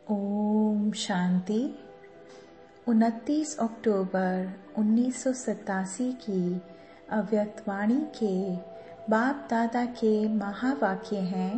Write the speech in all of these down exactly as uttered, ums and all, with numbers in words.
ओम शांति। उनतीस अक्टूबर उन्नीस सौ सतासी की अव्यक्त वाणी के बाप दादा के महावाक्य हैं।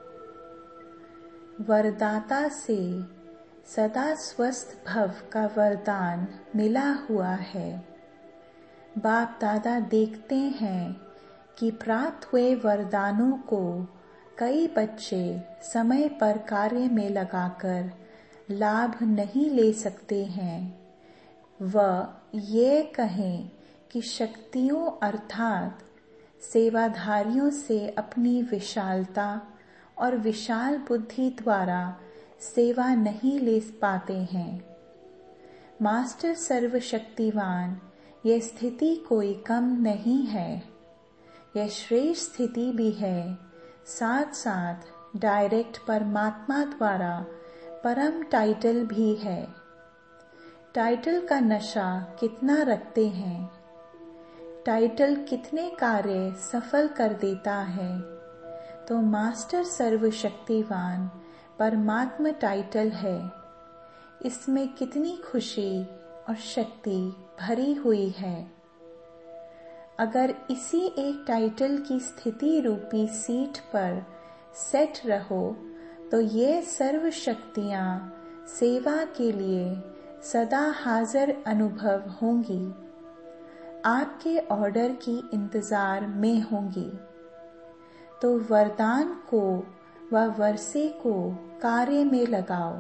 वरदाता से सदा स्वस्थ भव का वरदान मिला हुआ है। बाप दादा देखते हैं कि प्राप्त हुए वरदानों को कई बच्चे समय पर कार्य में लगाकर लाभ नहीं ले सकते हैं। वह ये कहें कि शक्तियों अर्थात सेवाधारियों से अपनी विशालता और विशाल बुद्धि द्वारा सेवा नहीं ले पाते हैं। मास्टर सर्वशक्तिवान यह स्थिति कोई कम नहीं है, यह श्रेष्ठ स्थिति भी है। साथ साथ डायरेक्ट परमात्मा द्वारा परम टाइटल भी है। टाइटल का नशा कितना रखते हैं, टाइटल कितने कार्य सफल कर देता है, तो मास्टर सर्वशक्तिवान परमात्मा टाइटल है। इसमें कितनी खुशी और शक्ति भरी हुई है। अगर इसी एक टाइटल की स्थिति रूपी सीट पर सेट रहो तो ये सर्व शक्तियां सेवा के लिए सदा हाजिर अनुभव होंगी, आपके ऑर्डर की इंतजार में होंगी। तो वरदान को व वर्षे को कार्य में लगाओ।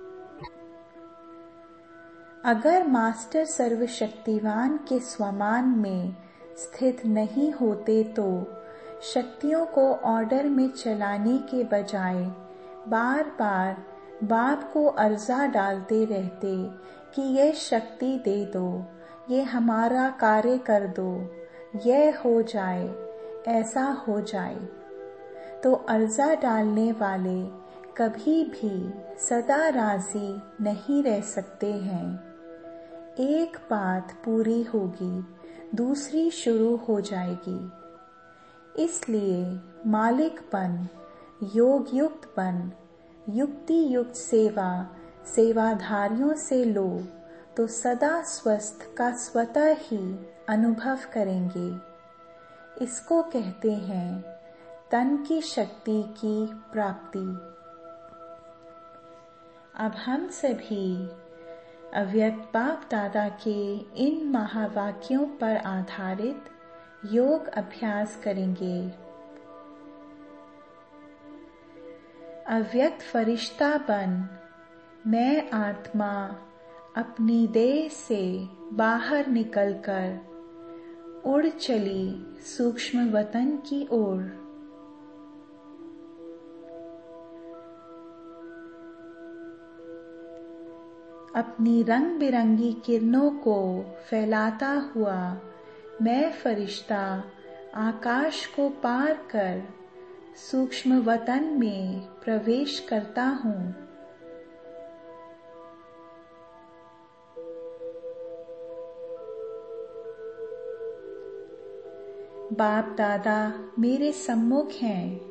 अगर मास्टर सर्वशक्तिवान के स्वमान में स्थित नहीं होते तो शक्तियों को ऑर्डर में चलाने के बजाय बार बार बाप को अर्जा डालते रहते कि ये शक्ति दे दो, ये हमारा कार्य कर दो, यह हो जाए, ऐसा हो जाए। तो अर्जा डालने वाले कभी भी सदा राजी नहीं रह सकते हैं। एक बात पूरी होगी, दूसरी शुरू हो जाएगी। इसलिए मालिकपन, योग युक्त बन, युक्ति युक्त सेवा सेवाधारियों से लो तो सदा स्वस्थ का स्वतः ही अनुभव करेंगे। इसको कहते हैं तन की शक्ति की प्राप्ति। अब हम सभी अव्यक्त बाप दादा के इन महावाक्यों पर आधारित योग अभ्यास करेंगे। अव्यक्त फरिश्ता बन, मैं आत्मा अपनी देह से बाहर निकलकर उड़ चली सूक्ष्म वतन की ओर। अपनी रंग बिरंगी किरणों को फैलाता हुआ मैं फरिश्ता आकाश को पार कर सूक्ष्म वतन में प्रवेश करता हूँ। बाप दादा मेरे सम्मुख हैं।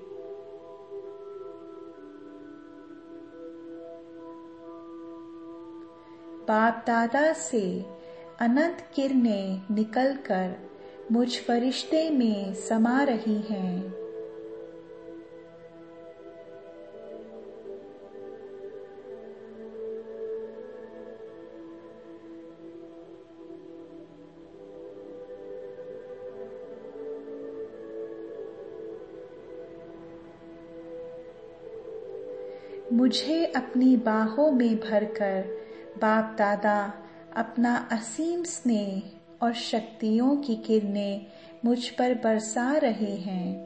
बाप दादा से अनंत किरणें निकलकर मुझ फरिश्ते में समा रही हैं। मुझे अपनी बाहों में भरकर बाप दादा अपना असीम स्नेह और शक्तियों की किरणें मुझ पर बरसा रहे हैं।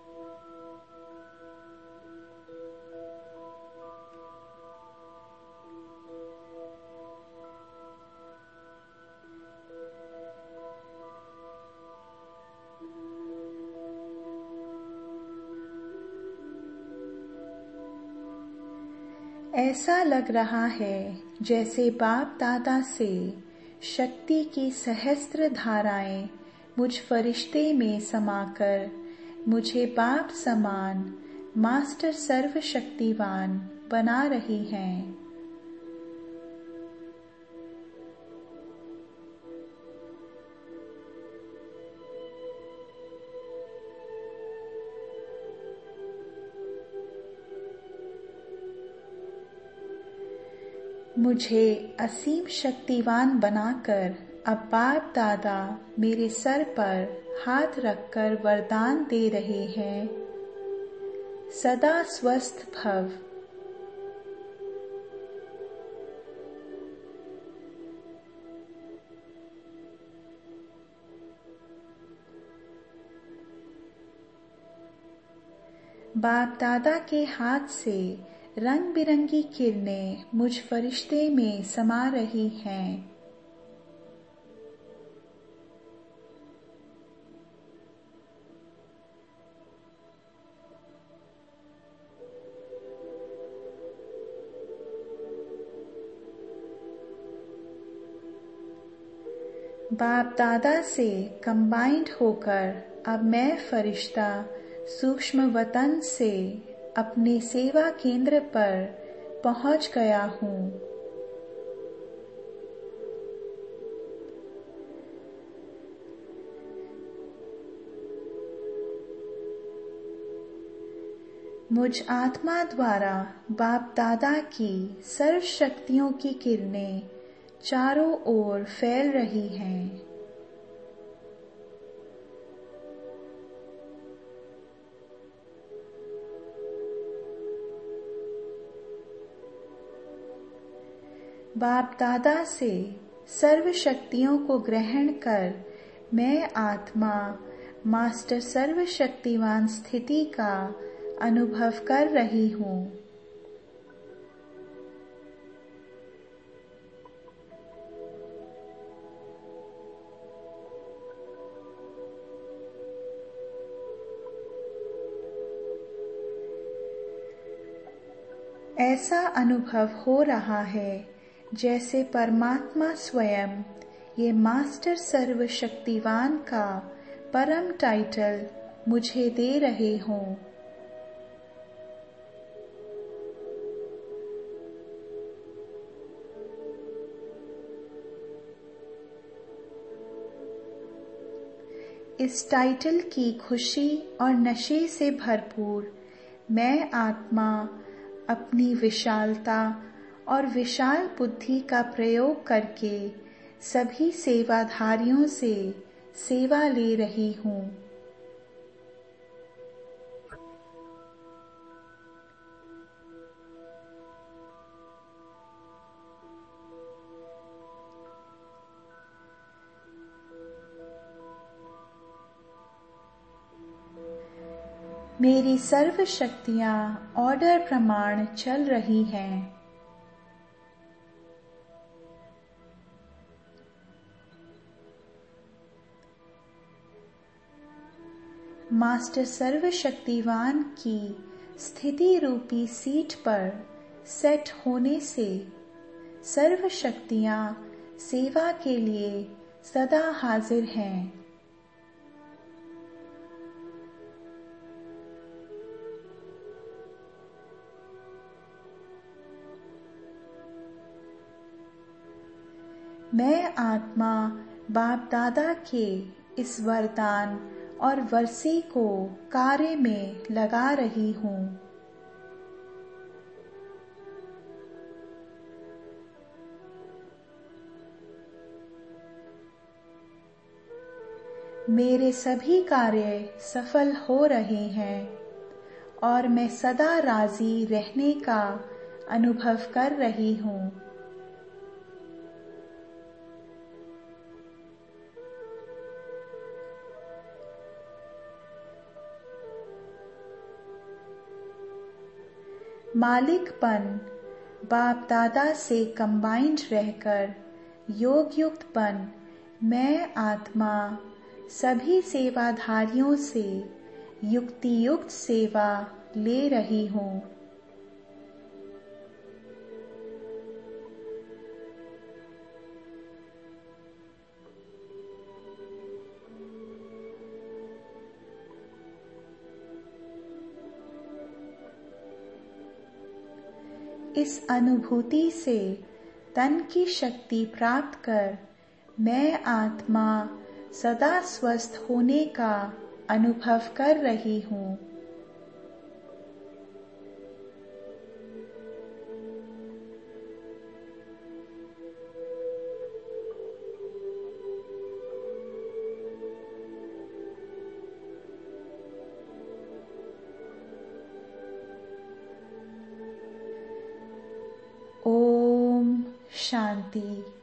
ऐसा लग रहा है जैसे बाप दादा से शक्ति की सहस्त्र धाराएं मुझ फरिश्ते में समाकर मुझे बाप समान मास्टर सर्वशक्तिवान बना रही हैं। मुझे असीम शक्तिवान बनाकर अब बाप दादा मेरे सर पर हाथ रखकर वरदान दे रहे हैं, सदा स्वस्थ भव। बाप दादा के हाथ से रंग बिरंगी किरणें मुझ फरिश्ते में समा रही हैं। बाप दादा से कंबाइंड होकर अब मैं फरिश्ता सूक्ष्म वतन से अपने सेवा केंद्र पर पहुंच गया हूँ। मुझ आत्मा द्वारा बाप दादा की सर्व शक्तियों की किरणें चारों ओर फैल रही हैं। बाप दादा से सर्व शक्तियों को ग्रहण कर मैं आत्मा मास्टर सर्वशक्तिवान स्थिति का अनुभव कर रही हूँ। ऐसा अनुभव हो रहा है जैसे परमात्मा स्वयं ये मास्टर सर्वशक्तिवान का परम टाइटल मुझे दे रहे हों। इस टाइटल की खुशी और नशे से भरपूर मैं आत्मा अपनी विशालता और विशाल बुद्धि का प्रयोग करके सभी सेवाधारियों से सेवा ले रही हूँ। मेरी सर्व शक्तियाँ ऑर्डर प्रमाण चल रही हैं। मास्टर सर्वशक्तिवान की स्थिति रूपी सीट पर सेट होने से सर्व शक्तियाँ सेवा के लिए सदा हाजिर हैं। मैं आत्मा बाप दादा के इस वरदान और वर्षी को कार्य में लगा रही हूँ। मेरे सभी कार्य सफल हो रहे हैं और मैं सदा राजी रहने का अनुभव कर रही हूँ। मालिकपन बाप दादा से कंबाइंड रहकर योग युक्तपन मैं आत्मा सभी सेवाधारियों से युक्ति युक्त सेवा ले रही हूँ। इस अनुभूति से तन की शक्ति प्राप्त कर मैं आत्मा सदा स्वस्थ होने का अनुभव कर रही हूँ। शांति।